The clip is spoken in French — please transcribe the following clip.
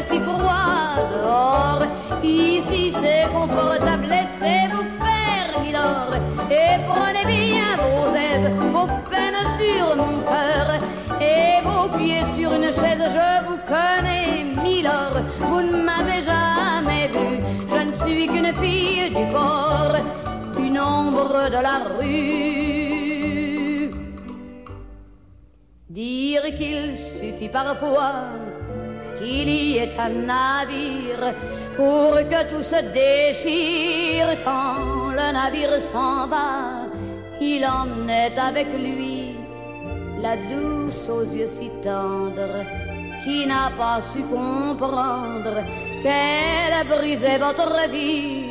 si froid dehors. Ici c'est confortable, laissez-vous faire, milord, et prenez bien vos aises, vos peines sur mon cœur, et vos pieds sur une chaise. Je vous connais, milord, vous ne m'avez jamais vu. Je ne suis qu'une fille du port, une ombre de la rue. Dire qu'il suffit parfois qu'il y ait un navire pour que tout se déchire. Quand le navire s'en va, il emmenait avec lui la douce aux yeux si tendres, qui n'a pas su comprendre qu'elle brisait votre vie